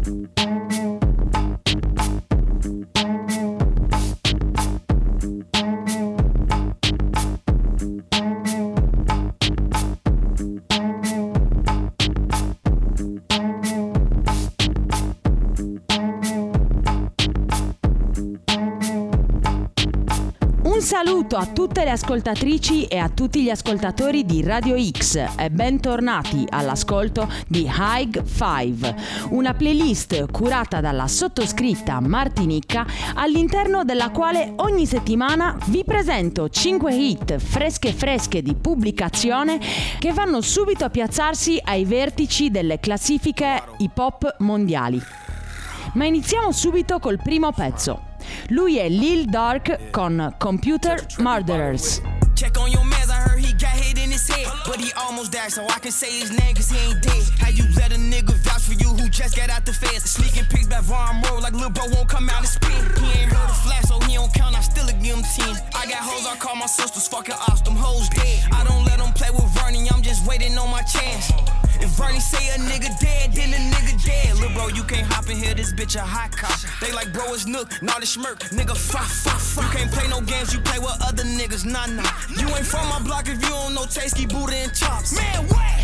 Un saluto a tutte le ascoltatrici e a tutti gli ascoltatori di Radio X e bentornati all'ascolto di High Five, una playlist curata dalla sottoscritta Martinicca, all'interno della quale ogni settimana vi presento 5 hit fresche di pubblicazione che vanno subito a piazzarsi ai vertici delle classifiche hip hop mondiali. Ma iniziamo subito col primo pezzo. Lui è Lil Durk con Computer Murderers. Check on your mans, I heard he got hit in his head, but he almost died, so I can say his name cause he ain't dead. How you let a nigga vouch for you who just got out the feds? Sneaking pics back Vaughn Road like lil' bro won't come out and spin. He ain't heard a flash, so he don't count, I still give him 10. I got hoes, I call my sisters fucking ops, them hoes dead. I don't let them play with Vernie, I'm just waiting on my chance. If Vernie say a nigga dead, then a nigga dead. Lil' bro, you can't hop in here, this bitch a hot cop. They like bro, it's Nook, nah this smirk, nigga fuck. You can't play no games, you play with other niggas, nah. You ain't from my block if you don't know Tasty, Buddha, and Chops. Man, what?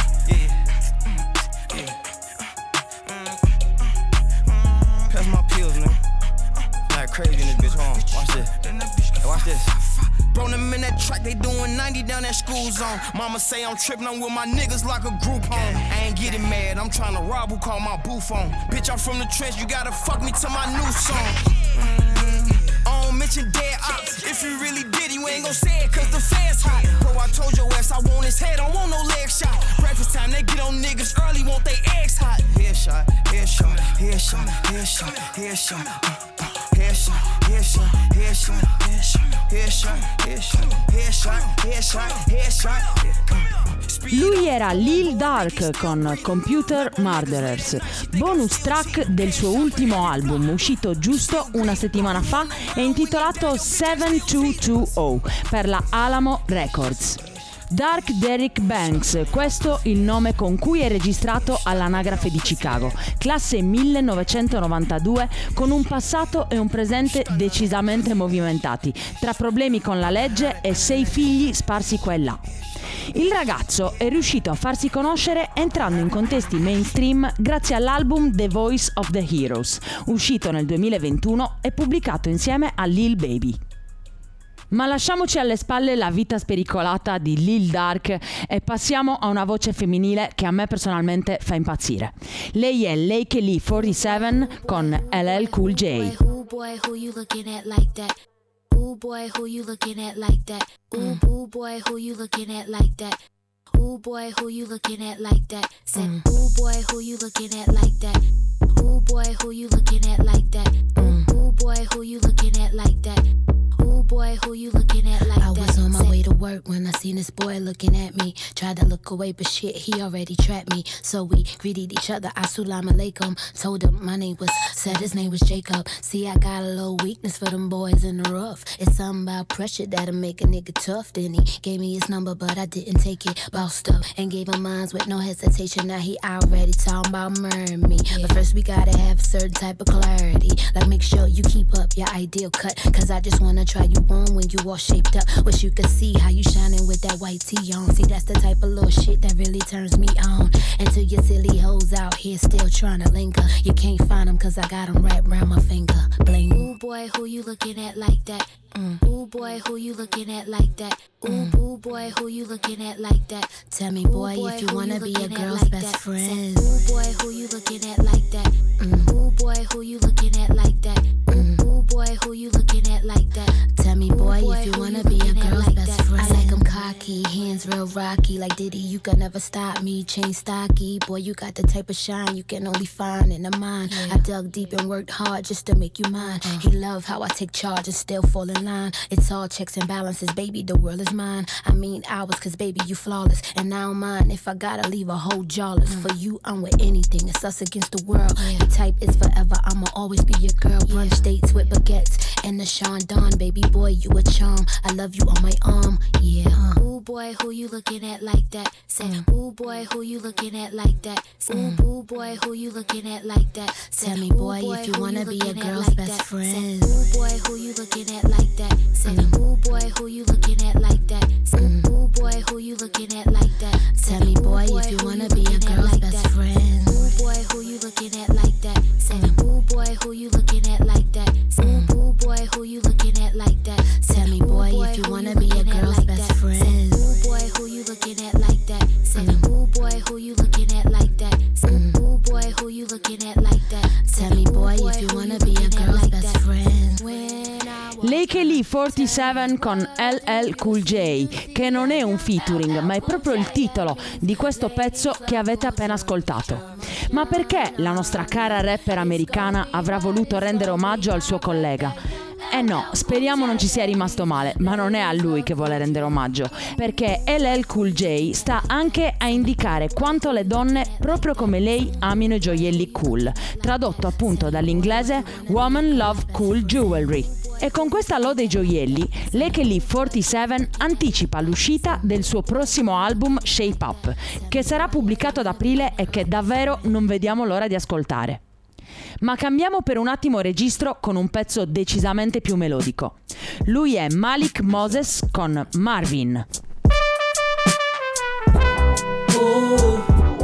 Pass my pills, man. Like crazy in this bitch, hold on. Watch this. Hey, watch this. Bro, them in that track, they doing 90 down that school zone. Mama say I'm tripping, I'm with my niggas like a group home. I ain't getting mad, I'm trying to rob who call my boo phone. Bitch, I'm from the trench, you gotta fuck me to my new song. I don't mention dead ops. If you really did, you ain't gon' say it cause the fans hot. Bro, I told your ass I want his head, I want no leg shot. Breakfast time, they get on niggas early, want they eggs hot. Headshot, headshot, headshot, headshot, headshot, headshot, headshot, headshot, headshot, headshot, headshot, headshot, headshot. Lui era Lil Durk con Computer Murderers, bonus track del suo ultimo album uscito giusto una settimana fa e intitolato 7220 per la Alamo Records. Dark Derrick Banks, questo il nome con cui è registrato all'anagrafe di Chicago, classe 1992, con un passato e un presente decisamente movimentati, tra problemi con la legge e 6 figli sparsi qua e là. Il ragazzo è riuscito a farsi conoscere entrando in contesti mainstream grazie all'album The Voice of the Heroes, uscito nel 2021 e pubblicato insieme a Lil Baby. Ma lasciamoci alle spalle la vita spericolata di Lil Durk e passiamo a una voce femminile che a me personalmente fa impazzire. Lei è Lake Lee 47 con LL Cool J. Ooh boy, who you looking at like that? Ooh boy, who you looking at like that? Ooh boy, who you looking at like that? Ooh boy, who you looking at like that? Said, ooh boy, who you looking at like that? Ooh boy, who you looking at like that? Ooh boy, who you looking at like that? Ooh boy, who you looking at like that? I was on my way to work when I seen this boy looking at me. Tried to look away, but shit, he already trapped me. So we greeted each other, assalamu alaikum. Told him my name was, said his name was Jacob. See, I got a little weakness for them boys in the rough. It's something about pressure that'll make a nigga tough. Then he gave me his number, but I didn't take it. Bossed up and gave him mine with no hesitation. Now he already talking about murdering me. But first we gotta have a certain type of clarity. Like make sure you keep up your ideal cut. Cause I just wanna try you on when you all shaped up. Wish you could see how you shining with that white tee on. See, that's the type of little shit that really turns me on. Until your silly hoes out here still trying to linger. You can't find them cause I got them wrapped around my finger. Bling. Ooh boy, who you looking at like that? Ooh boy, who you looking at like that? Ooh boy, who you looking at like that? Tell me boy, if you wanna be a girl's best friend. Ooh boy, who you looking at like that? Ooh boy, who you looking at like that? Ooh boy, who you looking at like that? Tell me boy, if you wanna be a girl's best friend. I like 'em cocky, hands real rocky. Like Diddy, you can never stop me. Chain stocky, boy, you got the type of shine you can only find in a mind. I dug deep and worked hard just to make you mine. He love how I take charge and still fall in line. It's all checks and balances, baby, the world is mine. I mean ours, cause baby, you flawless. And I don't mind if I gotta leave a whole jawless. For you, I'm with anything, it's us against the world. Your type is forever, I'ma always be your girl. Brunch dates with baguettes and the Sean Don, baby boy, you a charm. I love you on my arm, yeah. Ooh boy, who you looking at like that? Say, ooh boy, who you looking at like that? Say, ooh boy, who you looking at like that? Tell me, boy, if you wanna be a girl's best friend. Ooh boy, who you looking at like that? Say, ooh boy, who you looking at like that? Say, ooh boy, who you looking at like that? Tell me, boy, if you wanna be a girl's best friend. Ooh boy, who you looking at like that? Say, ooh boy, who you looking at like that? Say, ooh boy, who you looking at like that? Tell me, boy, if you wanna be a girl's best friend. Ooh boy, who you looking at like that? Say, ooh boy, who you looking at like that? Say, ooh boy, who you looking at like that? Tell me, boy, if you wanna be a girl's best friend. Lake Lee 47 con LL Cool J, che non è un featuring, ma è proprio il titolo di questo pezzo che avete appena ascoltato. Ma perché la nostra cara rapper americana avrà voluto rendere omaggio al suo collega? No, speriamo non ci sia rimasto male, ma non è a lui che vuole rendere omaggio, perché LL Cool J sta anche a indicare quanto le donne, proprio come lei, amino i gioielli cool, tradotto appunto dall'inglese Woman Love Cool Jewelry. E con questa lode ai gioielli, Lake Lee 47 anticipa l'uscita del suo prossimo album Shape Up, che sarà pubblicato ad aprile e che davvero non vediamo l'ora di ascoltare. Ma cambiamo per un attimo registro con un pezzo decisamente più melodico. Lui è Malik Moses con Marvin. Ooh,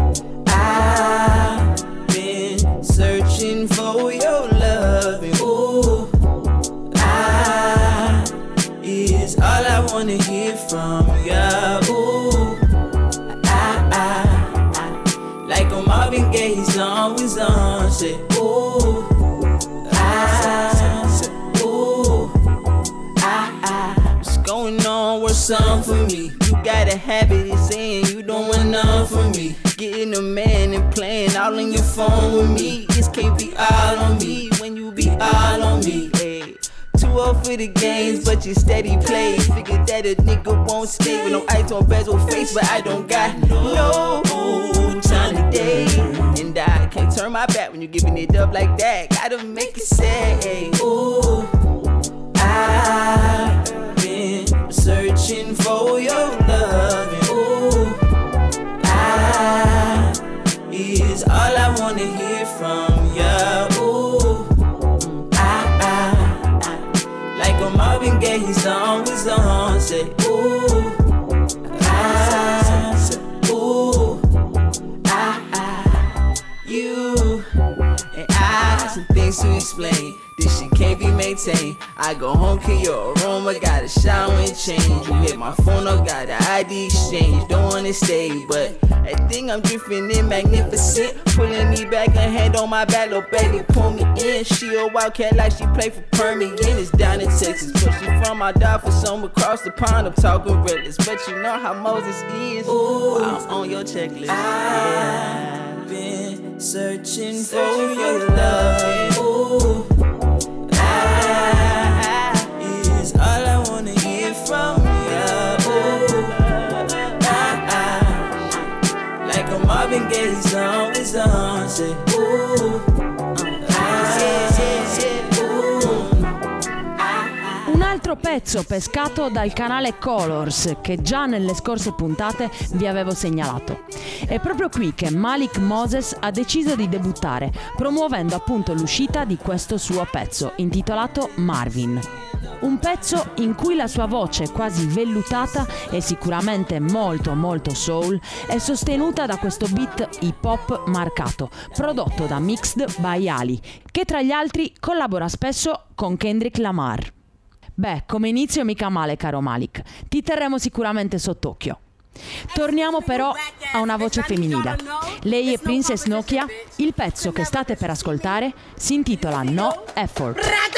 I've been searching for your loving. Ooh, is all I wanna hear from ya. Ooh, like a Marvin Gaye, he's always on. Say, ooh, what's going on? What's something for me? You got a habit of saying you don't want none from me. Getting a man and playing all on your phone with me. This can't be all on me when you be all on me. Hey. Too old for the games, but you steady play. Figured that a nigga won't stay with no ice on bezel face, but I don't got no time today. And I can't turn my back when you giving it up like that. Gotta make it say, ooh, I've been searching for your loving. Ooh, is all I wanna hear from ya. Ooh, like a Marvin Gaye, he's always on. Say, ooh, you and I, some things to explain. This shit can't be maintained. I go home, kill your aroma, gotta shower and change. You hit my phone up, got the ID exchange. Don't wanna stay, but I think I'm drifting in magnificent. Pulling me back, a hand on my back, little baby, pull me in. She a wildcat like she play for Permian. It's down in Texas, but she from my dog for some across the pond. I'm talking reckless, but you know how Moses is. Ooh, I'm on your checklist. I've been searching for your love. Ooh, is all I wanna hear from ya. Ooh, like a Marvin Gaye, he's always on. Say, ooh, Un altro pezzo pescato dal canale Colors che già nelle scorse puntate vi avevo segnalato. È proprio qui che Malik Moses ha deciso di debuttare, promuovendo appunto l'uscita di questo suo pezzo intitolato Marvin. Un pezzo in cui la sua voce quasi vellutata e sicuramente molto molto soul è sostenuta da questo beat hip hop marcato, prodotto da Mixed by Ali, che tra gli altri collabora spesso con Kendrick Lamar. Beh, come inizio mica male, caro Malik, ti terremo sicuramente sott'occhio. Torniamo però a una voce femminile. Lei è Princess Nokia. Il pezzo che state per ascoltare si intitola No Effort.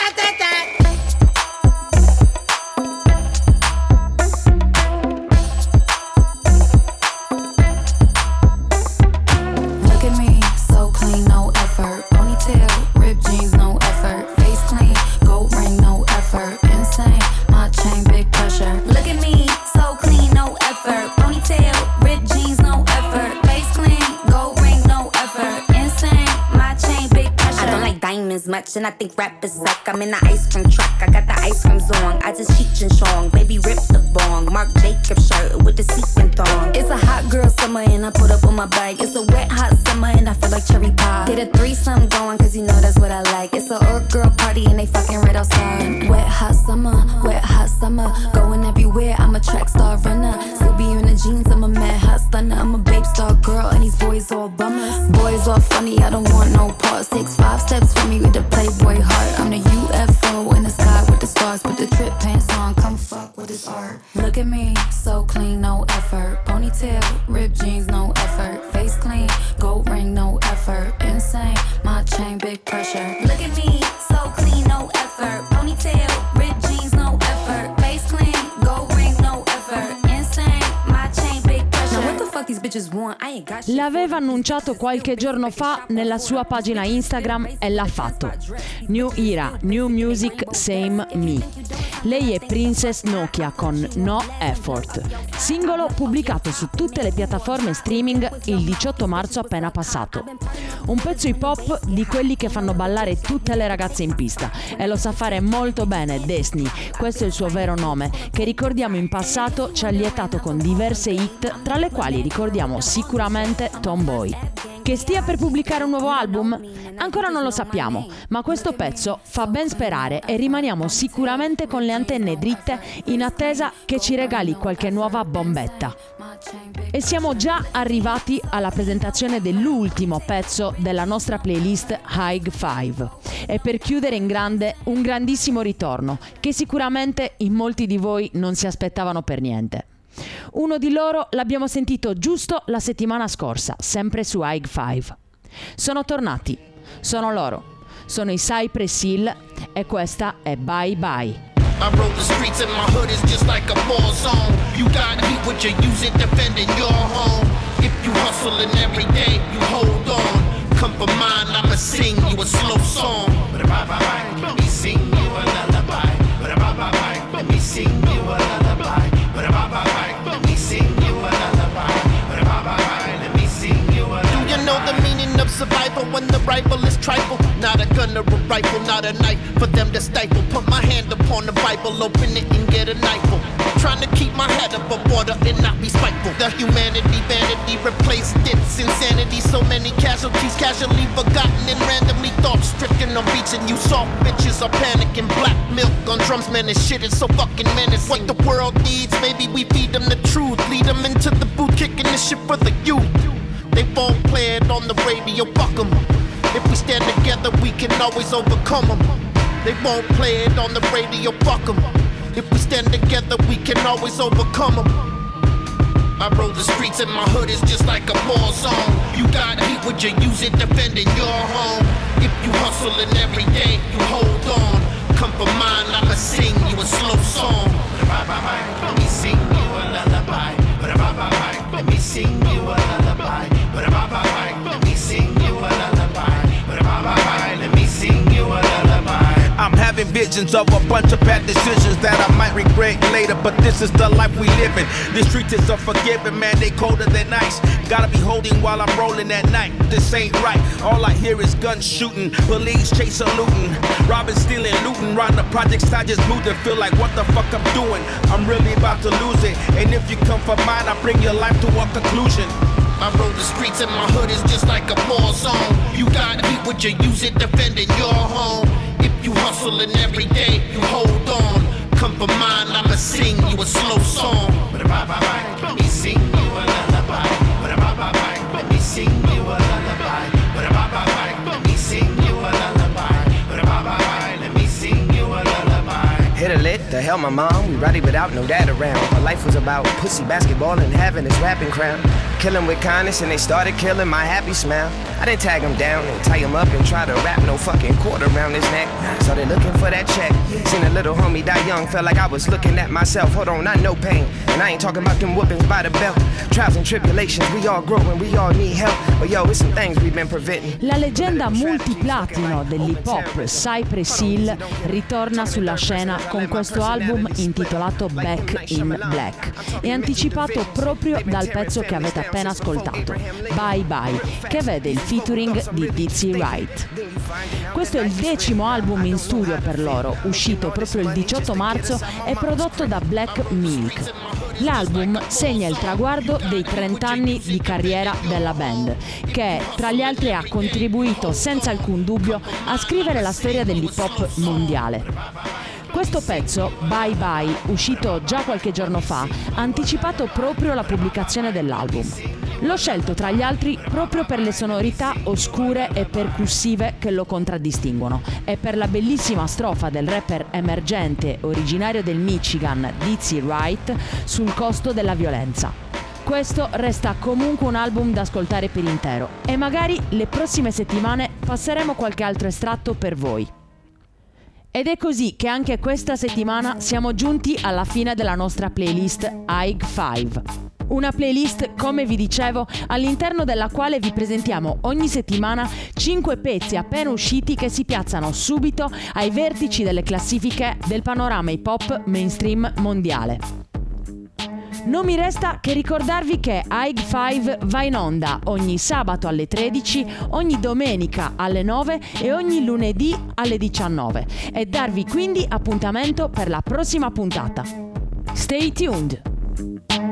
Look at me, so clean, no effort. Ponytail, ripped jeans, no effort. Face clean, gold ring, no effort. Insane, my chain, big pressure. Look at me, so clean, no effort. Ponytail, ripped jeans, no effort. Face clean, gold ring, no effort. Insane, my chain, big pressure. I don't like diamonds much, and I think rappers suck. I'm in the ice cream truck, I got the ice cream zone. I just cheat and strong, baby rip the bong. Marc Jacobs shirt with the sequin thong. It's a hot girl summer and I put up on my bike. It's a wet hot summer and I feel like cherry pie. Get a threesome going cause you know that's what I like. It's a Earth girl party and they fucking right outside. Wet hot summer, going everywhere. I'm a track star runner. Still be in the jeans, I'm a mad hot stunner. I'm a babe star girl and these boys all bummers. Boys all funny, I don't want no parts. Takes 5 steps from me with the Playboy heart. I'm the UFO in the sky with the stars. Put the trip pants on, come fuck with this art. Look at me, so clean, no effort. Ponytail, ripped jeans, no effort. Face clean, gold ring, no effort. Insane, my chain, big pressure. Look at me, so clean, no effort. Ponytail, ripped jeans, no effort. Face clean, gold ring, no effort. Insane, my chain, big pressure. Now what the fuck these bitches want? I ain't got shit. L'aveva annunciato qualche giorno fa nella sua pagina Instagram e l'ha fatto. New Era, New Music, Same Me. Lei è Princess Nokia con No Effort, singolo pubblicato su tutte le piattaforme streaming il 18 marzo appena passato. Un pezzo hip hop di quelli che fanno ballare tutte le ragazze in pista, e lo sa fare molto bene Destiny, questo è il suo vero nome, che ricordiamo in passato ci ha lietato con diverse hit, tra le quali ricordiamo sicuramente Tomboy. Che stia per pubblicare un nuovo album? Ancora non lo sappiamo, ma questo pezzo fa ben sperare e rimaniamo sicuramente con le antenne dritte in attesa che ci regali qualche nuova bombetta. E siamo già arrivati alla presentazione dell'ultimo pezzo della nostra playlist High Five. E per chiudere in grande, un grandissimo ritorno che sicuramente in molti di voi non si aspettavano per niente. Uno di loro l'abbiamo sentito giusto la settimana scorsa, sempre su High Five. Sono tornati, sono loro, sono i Cypress Hill e questa è Bye Bye. I rode the streets and my hood is just like a war zone. You got heat, what you use it defending your home. If you hustling every day, you hold on. Come for mine, I'ma sing you a slow song. Let me sing you a lullaby. Let me sing you a lullaby. Let me sing you a lullaby. Let me sing you a lullaby. Do you know the meaning of survival when the rifle is trifle? Not a gun or a rifle, not a knife for them to stifle. Put my hand upon the Bible, open it and get a knifeful. Trying to keep my head above water and not be spiteful. The humanity, vanity replaced its insanity. So many casualties, casually forgotten and randomly thought stricken on beats. And you soft bitches are panicking. Black milk on drums, man, this shit is so fucking menacing. What the world needs, maybe we feed them the truth. Lead them into the booth, kicking this shit for the youth. They won't play it on the radio, fuck them. If we stand together, we can always overcome them. They won't play it on the radio, fuck them. If we stand together, we can always overcome them. I rode the streets and my hood is just like a war zone. You got heat, would you use it defending your home? If you hustling every day, you hold on. Come for mine, I'ma sing you a slow song. Let me sing you a lullaby. Let me sing you a lullaby. Let me sing you a lullaby. Let me sing you a lullaby. I'm having visions of a bunch of bad decisions that I might regret later, but this is the life we live in. The streets is unforgiving, man, they colder than ice. Gotta be holding while I'm rolling at night. This ain't right. All I hear is guns shooting, police chasing, looting, robbing, stealing, looting. Round the projects, I just moved and feel like what the fuck I'm doing. I'm really about to lose it, and if you come for mine, I bring your life to a conclusion. I rode the streets and my hood is just like a war zone. You got heat, would you use it defending your home? If you hustling every day, you hold on. Come for mine, I'ma sing you a slow song. Let me sing you a lullaby. Let me sing you a lullaby. Let me sing you a lullaby. Let me sing you a lullaby. Hit a lit, the hell my mom, we rowdy without no dad around. My life was about pussy, basketball, and having this rapping crown. Killing with kindness and they started killing my happy smile. I didn't tag him down and tie him up and try to wrap no fucking cord around his neck. Started looking for that check. Seen a little homie die young, felt like I was looking at myself. Hold on, I know pain, and I ain't talking about them whoopings by the belt. Trials and tribulations, we all grow and we all need help. But yo, it's some things we've been preventing. La leggenda multiplatino dell'hip hop Cypress Hill ritorna sulla scena con questo album intitolato Back in Black e anticipato proprio dal pezzo che avete appena ascoltato, Bye Bye, che vede il featuring di Dizzy Wright. Questo è il 10° album in studio per loro, uscito proprio il 18 marzo e prodotto da Black Milk. L'album segna il traguardo dei 30 anni di carriera della band, che tra gli altri ha contribuito senza alcun dubbio a scrivere la storia dell'hip hop mondiale. Questo pezzo, Bye Bye, uscito già qualche giorno fa, ha anticipato proprio la pubblicazione dell'album. L'ho scelto tra gli altri proprio per le sonorità oscure e percussive che lo contraddistinguono e per la bellissima strofa del rapper emergente originario del Michigan, Dizzy Wright, sul costo della violenza. Questo resta comunque un album da ascoltare per intero e magari le prossime settimane passeremo qualche altro estratto per voi. Ed è così che anche questa settimana siamo giunti alla fine della nostra playlist Aig 5. Una playlist, come vi dicevo, all'interno della quale vi presentiamo ogni settimana 5 pezzi appena usciti che si piazzano subito ai vertici delle classifiche del panorama hip hop mainstream mondiale. Non mi resta che ricordarvi che Aig 5 va in onda ogni sabato alle 13, ogni domenica alle 9 e ogni lunedì alle 19 e darvi quindi appuntamento per la prossima puntata. Stay tuned!